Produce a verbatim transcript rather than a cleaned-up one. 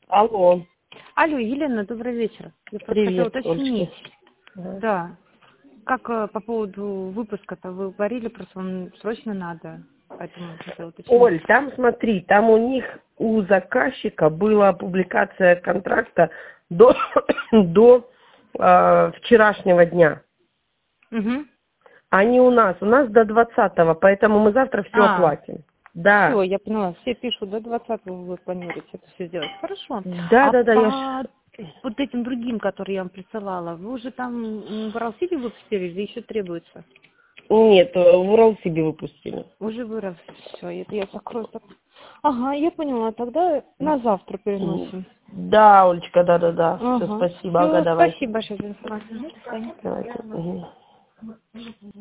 Алло. Алло, Елена, добрый вечер. Я просто хотела Привет, уточнить. Ольга. Да. Как э, по поводу выпуска-то вы говорили, просто вам срочно надо. Поэтому хотела уточнить. Оль, там смотри, там у них, у заказчика была публикация контракта до, до э, вчерашнего дня. Угу. А не у нас. У нас до двадцатого, поэтому мы завтра все А, оплатим. Да. все, я поняла. Все пишут, до двадцатого вы планируете это все сделать. Хорошо. Да, А да, да, я ж... по вот этим другим, которые я вам присылала, вы уже там м, в Уралсибе выпустили или еще требуется? Нет, в Урал себе выпустили. Уже вырос. Все, это я закрою. так. Ага, я поняла. Тогда на завтра переносим. Да, Олечка, да, да, да. Все, Ага. спасибо. Ага, Все, давай. спасибо большое за информацию. До свидания. Давайте. Мгм.